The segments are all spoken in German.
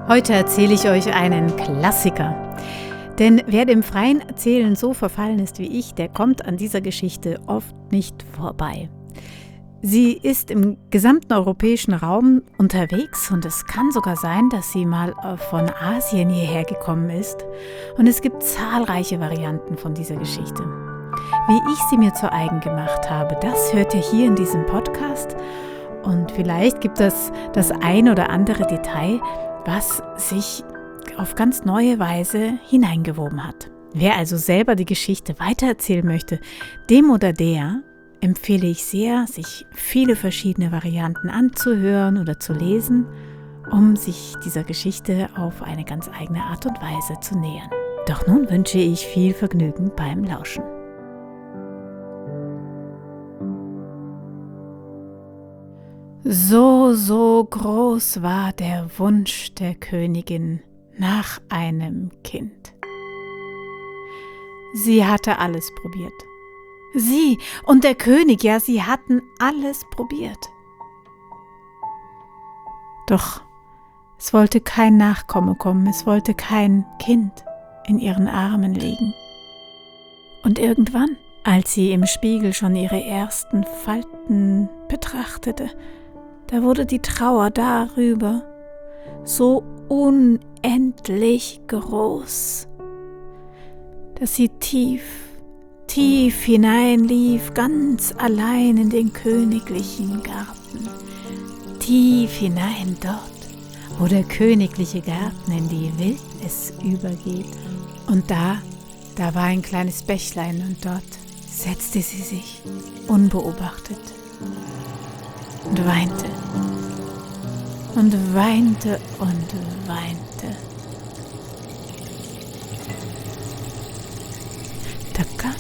Heute erzähle ich euch einen Klassiker. Denn wer dem freien Erzählen so verfallen ist wie ich, der kommt an dieser Geschichte oft nicht vorbei. Sie ist im gesamten europäischen Raum unterwegs und es kann sogar sein, dass sie mal von Asien hierher gekommen ist. Und es gibt zahlreiche Varianten von dieser Geschichte. Wie ich sie mir zu eigen gemacht habe, das hört ihr hier in diesem Podcast. Und vielleicht gibt es das ein oder andere Detail, was sich auf ganz neue Weise hineingewoben hat. Wer also selber die Geschichte weitererzählen möchte, dem oder der empfehle ich sehr, sich viele verschiedene Varianten anzuhören oder zu lesen, um sich dieser Geschichte auf eine ganz eigene Art und Weise zu nähern. Doch nun wünsche ich viel Vergnügen beim Lauschen. So groß war der Wunsch der Königin nach einem Kind. Sie hatte alles probiert. Sie und der König, ja, sie hatten alles probiert. Doch es wollte kein Nachkomme kommen, es wollte kein Kind in ihren Armen liegen. Und irgendwann, als sie im Spiegel schon ihre ersten Falten betrachtete, da wurde die Trauer darüber so unendlich groß, dass sie tief hineinlief, ganz allein in den königlichen Garten. Tief hinein dort, wo der königliche Garten in die Wildnis übergeht. Und da war ein kleines Bächlein und dort setzte sie sich unbeobachtet und weinte und weinte und weinte. Da kam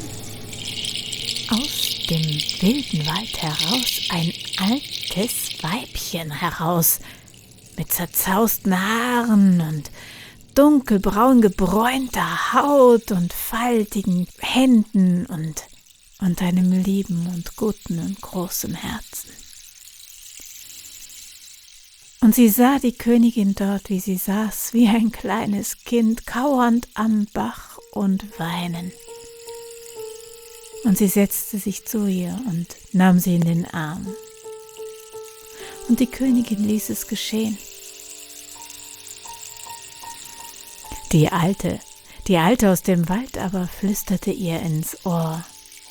aus dem wilden Wald heraus ein altes Weibchen heraus, mit zerzausten Haaren und dunkelbraun gebräunter Haut und faltigen Händen und einem lieben und guten und großen Herzen. Und sie sah die Königin dort, wie sie saß, wie ein kleines Kind, kauernd am Bach und weinend. Und sie setzte sich zu ihr und nahm sie in den Arm. Und die Königin ließ es geschehen. Die Alte aus dem Wald aber flüsterte ihr ins Ohr,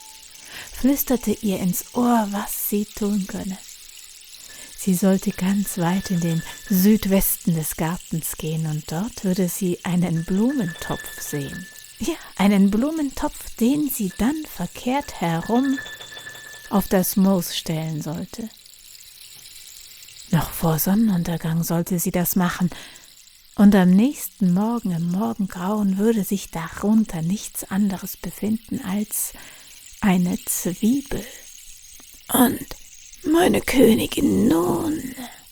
was sie tun könne. Sie sollte ganz weit in den Südwesten des Gartens gehen und dort würde sie einen Blumentopf sehen. Ja, einen Blumentopf, den sie dann verkehrt herum auf das Moos stellen sollte. Noch vor Sonnenuntergang sollte sie das machen und am nächsten Morgen im Morgengrauen würde sich darunter nichts anderes befinden als eine Zwiebel. Und meine Königin nun,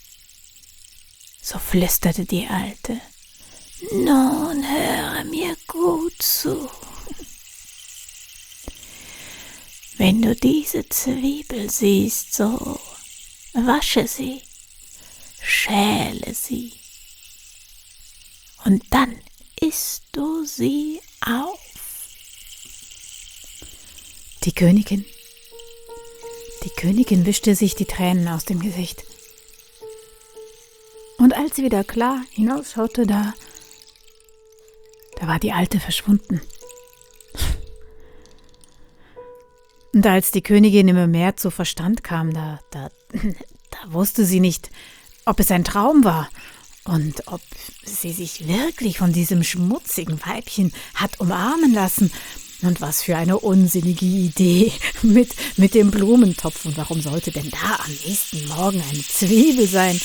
so flüsterte die Alte, nun höre mir gut zu. Wenn du diese Zwiebel siehst, so wasche sie, schäle sie und dann isst du sie auf. Die Königin wischte sich die Tränen aus dem Gesicht. Und als sie wieder klar hinausschaute, da war die Alte verschwunden. Und als die Königin immer mehr zu Verstand kam, da wusste sie nicht, ob es ein Traum war und ob sie sich wirklich von diesem schmutzigen Weibchen hat umarmen lassen. Und was für eine unsinnige Idee mit dem Blumentopf. Und warum sollte denn da am nächsten Morgen eine Zwiebel sein?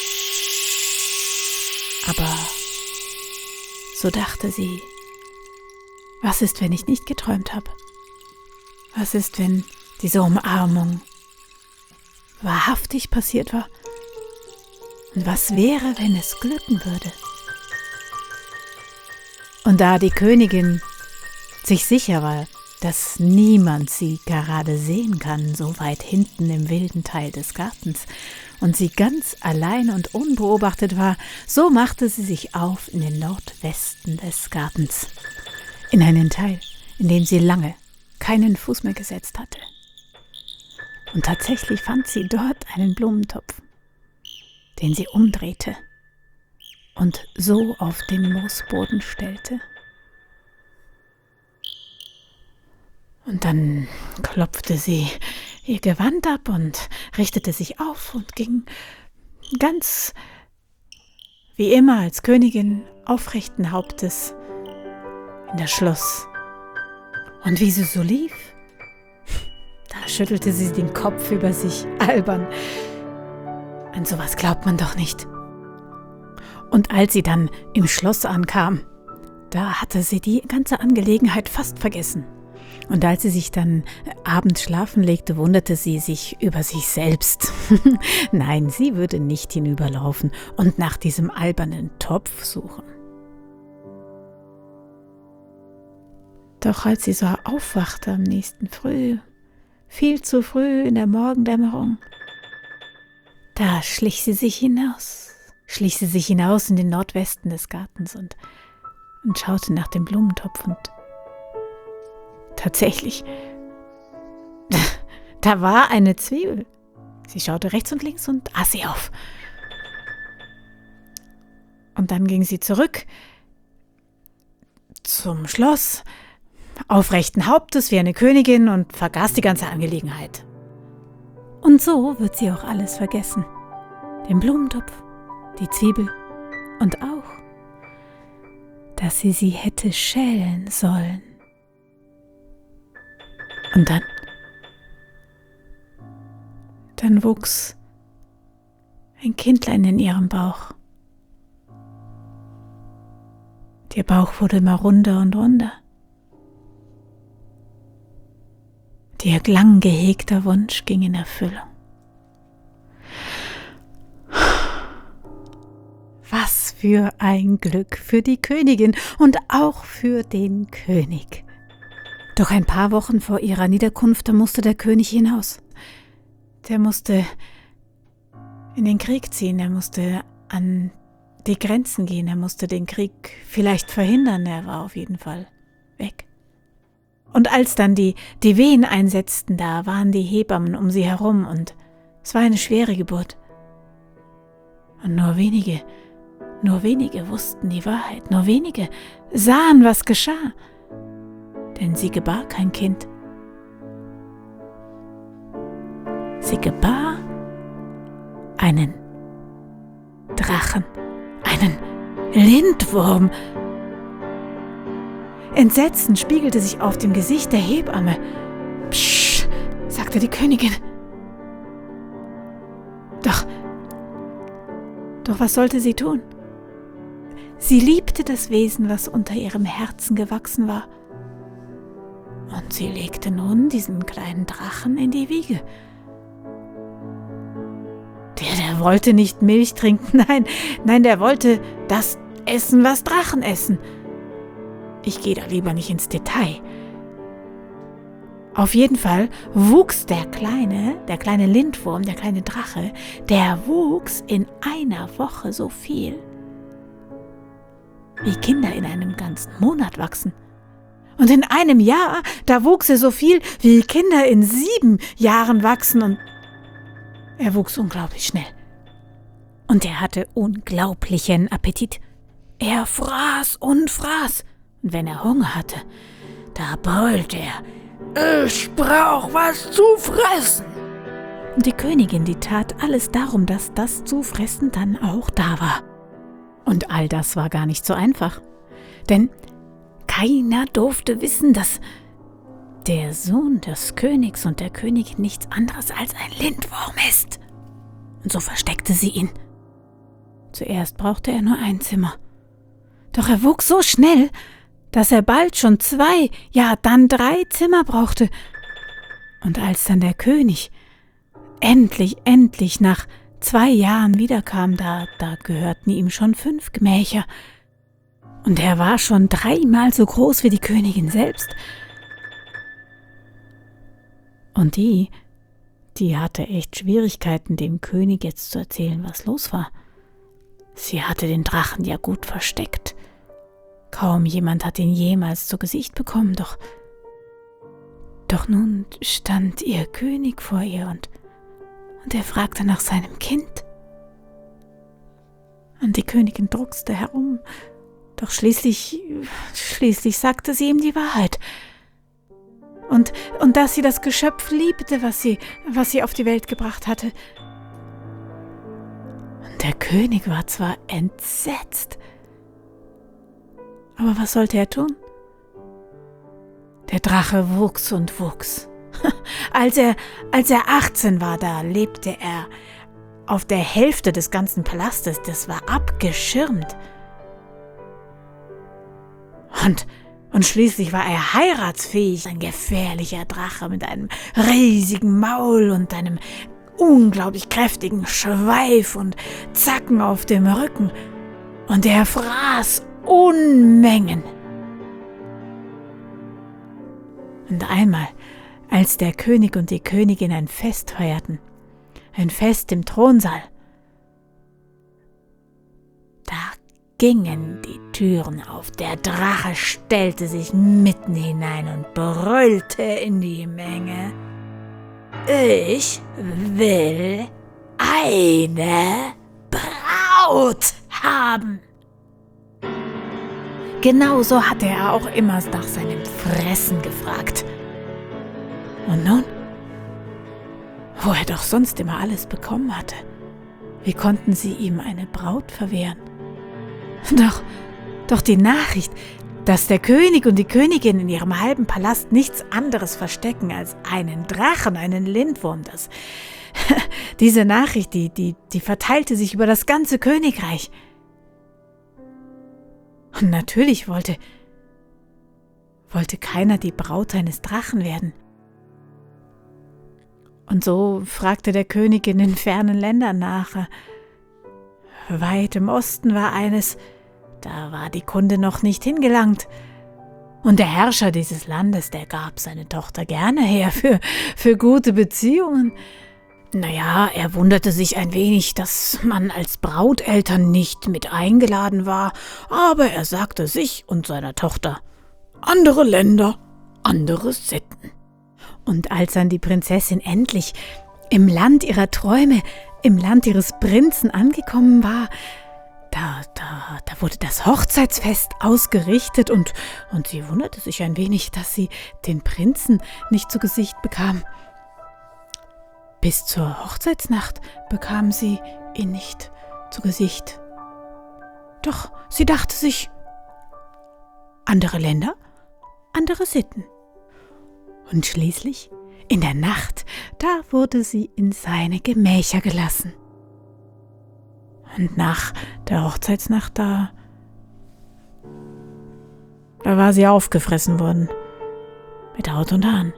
Aber so dachte sie, was ist, wenn ich nicht geträumt habe? Was ist, wenn diese Umarmung wahrhaftig passiert war? Und was wäre, wenn es glücken würde? Und da die Königin sich sicher war, dass niemand sie gerade sehen kann, so weit hinten im wilden Teil des Gartens, und sie ganz allein und unbeobachtet war, so machte sie sich auf in den Nordwesten des Gartens, in einen Teil, in dem sie lange keinen Fuß mehr gesetzt hatte. Und tatsächlich fand sie dort einen Blumentopf, den sie umdrehte und so auf den Moosboden stellte. Und dann klopfte sie ihr Gewand ab und richtete sich auf und ging ganz wie immer als Königin aufrechten Hauptes in das Schloss. Und wie sie so lief, da schüttelte sie den Kopf über sich, albern. An sowas glaubt man doch nicht. Und als sie dann im Schloss ankam, da hatte sie die ganze Angelegenheit fast vergessen. Und als sie sich dann abends schlafen legte, wunderte sie sich über sich selbst. Nein, sie würde nicht hinüberlaufen und nach diesem albernen Topf suchen. Doch als sie so aufwachte am nächsten Früh, viel zu früh in der Morgendämmerung, da schlich sie sich hinaus in den Nordwesten des Gartens und schaute nach dem Blumentopf und tatsächlich, da war eine Zwiebel. Sie schaute rechts und links und aß sie auf. Und dann ging sie zurück zum Schloss, aufrechten Hauptes wie eine Königin, und vergaß die ganze Angelegenheit. Und so wird sie auch alles vergessen. Den Blumentopf, die Zwiebel und auch, dass sie hätte schälen sollen. Und dann wuchs ein Kindlein in ihrem Bauch. Der Bauch wurde immer runder und runder. Ihr lang gehegter Wunsch ging in Erfüllung. Was für ein Glück für die Königin und auch für den König. Doch ein paar Wochen vor ihrer Niederkunft, da musste der König hinaus. Der musste in den Krieg ziehen, er musste an die Grenzen gehen, er musste den Krieg vielleicht verhindern, er war auf jeden Fall weg. Und als dann die Wehen einsetzten, da waren die Hebammen um sie herum und es war eine schwere Geburt. Und nur wenige wussten die Wahrheit, nur wenige sahen, was geschah. Denn sie gebar kein Kind. Sie gebar einen Drachen, einen Lindwurm. Entsetzen spiegelte sich auf dem Gesicht der Hebamme. Psch, sagte die Königin. Doch was sollte sie tun? Sie liebte das Wesen, was unter ihrem Herzen gewachsen war. Und sie legte nun diesen kleinen Drachen in die Wiege. Der wollte nicht Milch trinken, nein, der wollte das essen, was Drachen essen. Ich gehe da lieber nicht ins Detail. Auf jeden Fall wuchs der kleine Lindwurm, der kleine Drache, der wuchs in einer Woche so viel, wie Kinder in einem ganzen Monat wachsen. Und in einem Jahr, da wuchs er so viel, wie Kinder in 7 Jahren wachsen. Und er wuchs unglaublich schnell. Und er hatte unglaublichen Appetit. Er fraß und fraß. Und wenn er Hunger hatte, da brüllte er: Ich brauch was zu fressen. Und die Königin, die tat alles darum, dass das zu fressen dann auch da war. Und all das war gar nicht so einfach. Denn keiner durfte wissen, dass der Sohn des Königs und der Königin nichts anderes als ein Lindwurm ist. Und so versteckte sie ihn. Zuerst brauchte er nur ein Zimmer. Doch er wuchs so schnell, dass er bald schon 2, ja dann 3 Zimmer brauchte. Und als dann der König endlich nach 2 Jahren wiederkam, da gehörten ihm schon 5 Gemächer. Und er war schon 3-mal so groß wie die Königin selbst. Und die hatte echt Schwierigkeiten, dem König jetzt zu erzählen, was los war. Sie hatte den Drachen ja gut versteckt. Kaum jemand hat ihn jemals zu Gesicht bekommen, doch nun stand ihr König vor ihr und er fragte nach seinem Kind. Und die Königin druckste herum, doch schließlich sagte sie ihm die Wahrheit. Und dass sie das Geschöpf liebte, was sie auf die Welt gebracht hatte. Und der König war zwar entsetzt, aber was sollte er tun? Der Drache wuchs und wuchs. Als er 18 war, da lebte er auf der Hälfte des ganzen Palastes. Das war abgeschirmt. Und schließlich war er heiratsfähig. Ein gefährlicher Drache mit einem riesigen Maul und einem unglaublich kräftigen Schweif und Zacken auf dem Rücken. Und er fraß Unmengen. Und einmal, als der König und die Königin ein Fest feierten, ein Fest im Thronsaal, da gingen die Türen auf. Der Drache stellte sich mitten hinein und brüllte in die Menge: Ich will eine Braut haben. Genauso hatte er auch immer nach seinem Fressen gefragt. Und nun, wo er doch sonst immer alles bekommen hatte, wie konnten sie ihm eine Braut verwehren? Doch die Nachricht, dass der König und die Königin in ihrem halben Palast nichts anderes verstecken als einen Drachen, einen Lindwurm, diese Nachricht, die verteilte sich über das ganze Königreich. Und natürlich wollte keiner die Braut eines Drachen werden. Und so fragte der König in den fernen Ländern nach. Weit im Osten war eines, da war die Kunde noch nicht hingelangt. Und der Herrscher dieses Landes, der gab seine Tochter gerne her für gute Beziehungen. Naja, er wunderte sich ein wenig, dass man als Brauteltern nicht mit eingeladen war, aber er sagte sich und seiner Tochter: andere Länder, andere Sitten. Und als dann die Prinzessin endlich im Land ihrer Träume, im Land ihres Prinzen angekommen war, da wurde das Hochzeitsfest ausgerichtet und sie wunderte sich ein wenig, dass sie den Prinzen nicht zu Gesicht bekam. Bis zur Hochzeitsnacht bekam sie ihn nicht zu Gesicht. Doch sie dachte sich: andere Länder, andere Sitten. Und schließlich, in der Nacht, da wurde sie in seine Gemächer gelassen. Und nach der Hochzeitsnacht, da war sie aufgefressen worden, mit Haut und Haaren.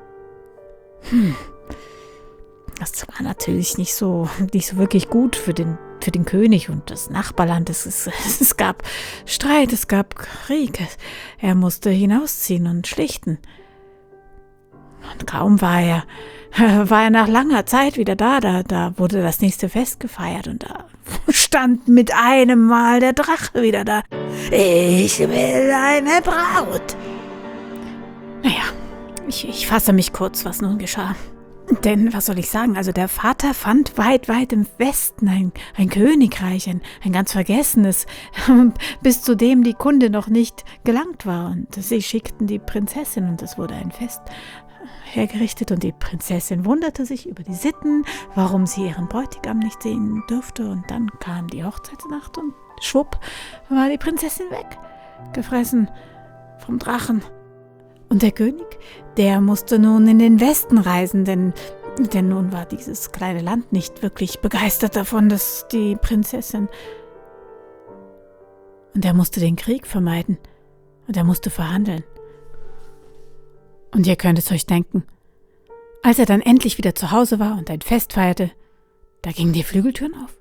Das war natürlich nicht so wirklich gut für den König und das Nachbarland. Es gab Streit, es gab Krieg. Er musste hinausziehen und schlichten. Und kaum war er nach langer Zeit wieder da wurde das nächste Fest gefeiert und da stand mit einem Mal der Drache wieder da. Ich will eine Braut. Naja, ich fasse mich kurz, was nun geschah. Denn, was soll ich sagen, also der Vater fand weit, weit im Westen ein Königreich, ein ganz vergessenes, bis zu dem die Kunde noch nicht gelangt war. Und sie schickten die Prinzessin und es wurde ein Fest hergerichtet und die Prinzessin wunderte sich über die Sitten, warum sie ihren Bräutigam nicht sehen dürfte. Und dann kam die Hochzeitsnacht und schwupp war die Prinzessin weg, gefressen vom Drachen. Und der König, der musste nun in den Westen reisen, denn nun war dieses kleine Land nicht wirklich begeistert davon, dass die Prinzessin. Und er musste den Krieg vermeiden und er musste verhandeln. Und ihr könnt es euch denken, als er dann endlich wieder zu Hause war und ein Fest feierte, da gingen die Flügeltüren auf.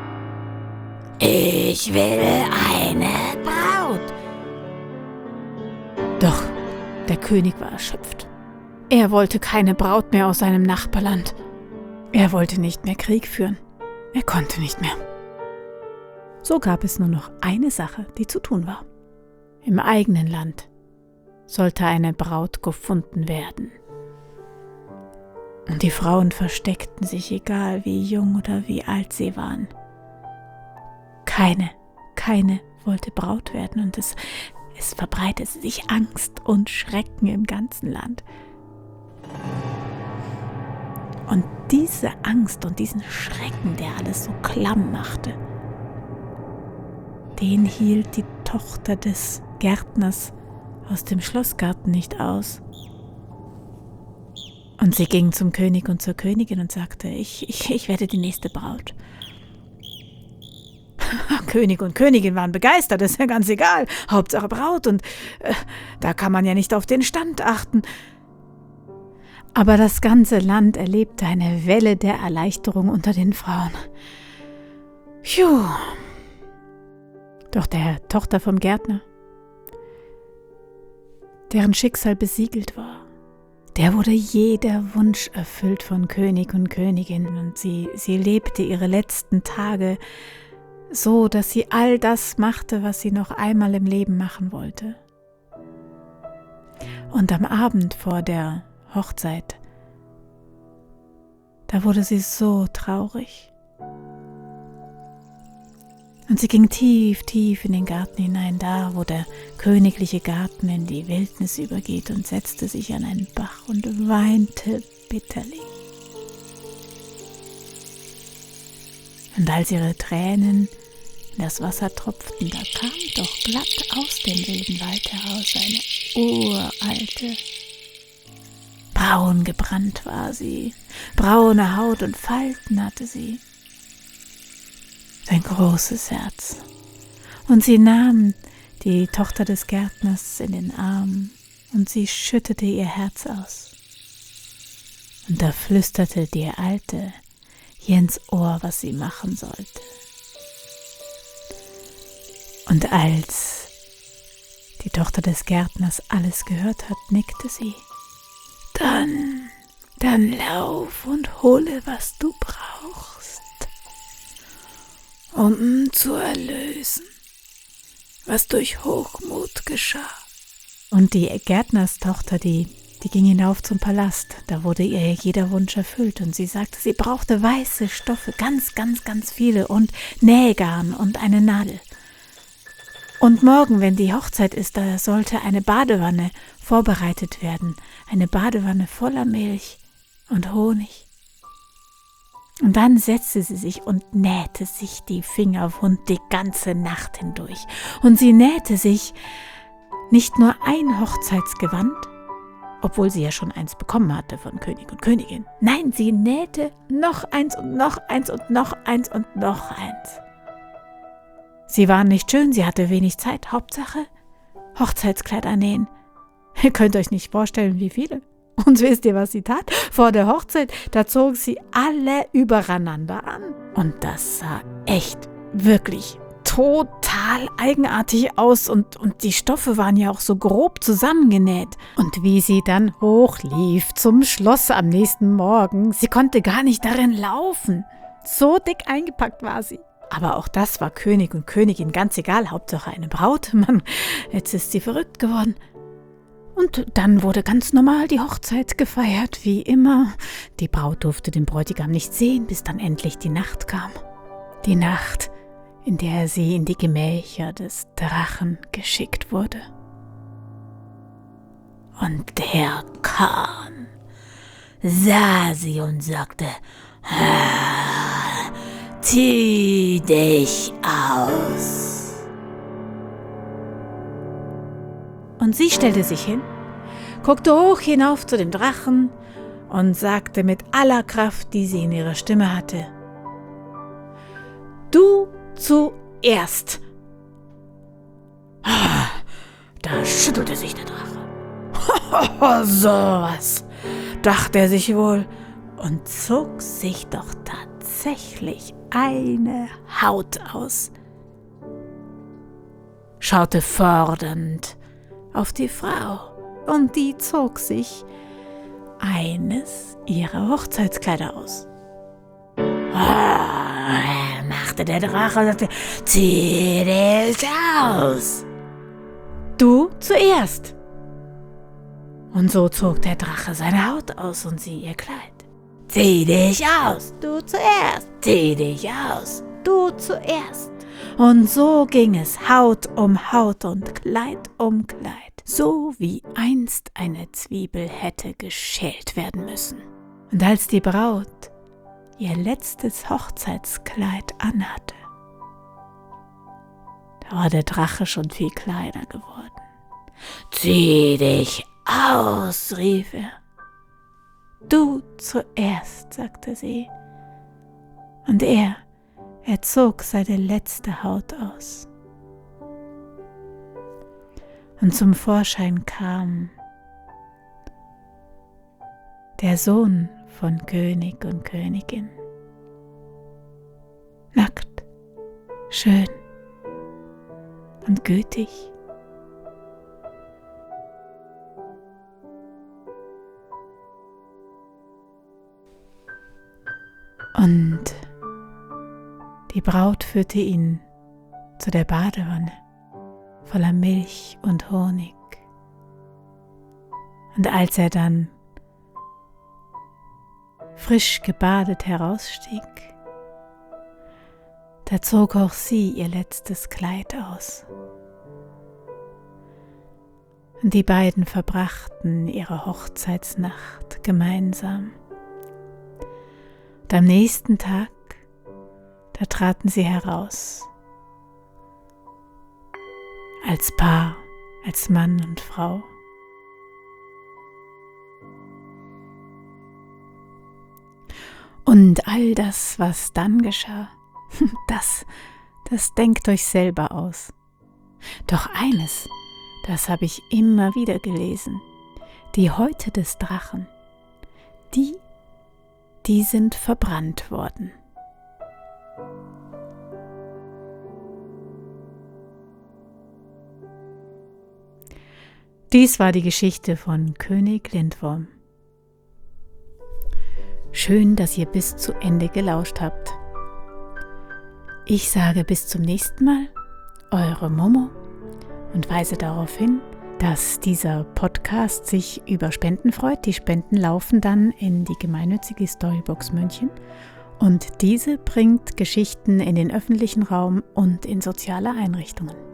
Ich will eine Braut. Doch der König war erschöpft. Er wollte keine Braut mehr aus seinem Nachbarland. Er wollte nicht mehr Krieg führen. Er konnte nicht mehr. So gab es nur noch eine Sache, die zu tun war. Im eigenen Land sollte eine Braut gefunden werden. Und die Frauen versteckten sich, egal wie jung oder wie alt sie waren. Keine wollte Braut werden, und es verbreitete sich Angst und Schrecken im ganzen Land. Und diese Angst und diesen Schrecken, der alles so klamm machte, den hielt die Tochter des Gärtners aus dem Schlossgarten nicht aus. Und sie ging zum König und zur Königin und sagte, ich werde die nächste Braut. König und Königin waren begeistert, ist ja ganz egal, Hauptsache Braut, und da kann man ja nicht auf den Stand achten. Aber das ganze Land erlebte eine Welle der Erleichterung unter den Frauen. Phew. Doch der Tochter vom Gärtner, deren Schicksal besiegelt war, der wurde jeder Wunsch erfüllt von König und Königin, und sie lebte ihre letzten Tage so, dass sie all das machte, was sie noch einmal im Leben machen wollte. Und am Abend vor der Hochzeit, da wurde sie so traurig. Und sie ging tief in den Garten hinein, da wo der königliche Garten in die Wildnis übergeht, und setzte sich an einen Bach und weinte bitterlich. Und als ihre Tränen in das Wasser tropften, da kam doch glatt aus dem wilden Wald heraus eine uralte. Braun gebrannt war sie, braune Haut und Falten hatte sie. Ein großes Herz. Und sie nahm die Tochter des Gärtners in den Arm, und sie schüttete ihr Herz aus. Und da flüsterte die Alte ihr ins Ohr, was sie machen sollte. Und als die Tochter des Gärtners alles gehört hat, nickte sie. Dann lauf und hole, was du brauchst, um zu erlösen, was durch Hochmut geschah. Und die Gärtnerstochter, die ging hinauf zum Palast. Da wurde ihr jeder Wunsch erfüllt, und sie sagte, sie brauchte weiße Stoffe, ganz viele, und Nähgarn und eine Nadel. Und morgen, wenn die Hochzeit ist, da sollte eine Badewanne vorbereitet werden, eine Badewanne voller Milch und Honig. Und dann setzte sie sich und nähte sich die Finger wund die ganze Nacht hindurch. Und sie nähte sich nicht nur ein Hochzeitsgewand, obwohl sie ja schon eins bekommen hatte von König und Königin. Nein, sie nähte noch eins und noch eins und noch eins und noch eins. Sie waren nicht schön, sie hatte wenig Zeit. Hauptsache Hochzeitskleider nähen. Ihr könnt euch nicht vorstellen, wie viele. Und wisst ihr, was sie tat? Vor der Hochzeit, da zog sie alle übereinander an. Und das sah echt, wirklich total eigenartig aus. Und die Stoffe waren ja auch so grob zusammengenäht. Und wie sie dann hochlief zum Schloss am nächsten Morgen, sie konnte gar nicht darin laufen. So dick eingepackt war sie. Aber auch das war König und Königin ganz egal, Hauptsache eine Braut. Mann, jetzt ist sie verrückt geworden. Und dann wurde ganz normal die Hochzeit gefeiert, wie immer. Die Braut durfte den Bräutigam nicht sehen, bis dann endlich die Nacht kam. Die Nacht, in der sie in die Gemächer des Drachen geschickt wurde. Und der kam, sah sie und sagte, zieh dich aus. Und sie stellte sich hin, guckte hoch hinauf zu dem Drachen und sagte mit aller Kraft, die sie in ihrer Stimme hatte, du zuerst. Da schüttelte sich der Drache. Sowas, dachte er sich wohl, und zog sich doch tatsächlich eine Haut aus, schaute fordernd auf die Frau, und die zog sich eines ihrer Hochzeitskleider aus. Machte der Drache und sagte, zieh dich aus. Du zuerst. Und so zog der Drache seine Haut aus und sie ihr Kleid. Zieh dich aus. Du zuerst. Zieh dich aus. Du zuerst. Und so ging es Haut um Haut und Kleid um Kleid, so wie einst eine Zwiebel hätte geschält werden müssen. Und als die Braut ihr letztes Hochzeitskleid anhatte, da war der Drache schon viel kleiner geworden. Zieh dich aus, rief er. Du zuerst, sagte sie. Und er zog seine letzte Haut aus. Und zum Vorschein kam der Sohn von König und Königin. Nackt, schön und gütig. Und die Braut führte ihn zu der Badewanne voller Milch und Honig. Und als er dann frisch gebadet herausstieg, da zog auch sie ihr letztes Kleid aus. Und die beiden verbrachten ihre Hochzeitsnacht gemeinsam. Und am nächsten Tag, da traten sie heraus, als Paar, als Mann und Frau. Und all das, was dann geschah, das denkt euch selber aus. Doch eines, das habe ich immer wieder gelesen: die Häute des Drachen, die sind verbrannt worden. Dies war die Geschichte von König Lindworm. Schön, dass ihr bis zu Ende gelauscht habt. Ich sage bis zum nächsten Mal, eure Momo, und weise darauf hin, dass dieser Podcast sich über Spenden freut. Die Spenden laufen dann in die gemeinnützige Storybox München und diese bringt Geschichten in den öffentlichen Raum und in soziale Einrichtungen.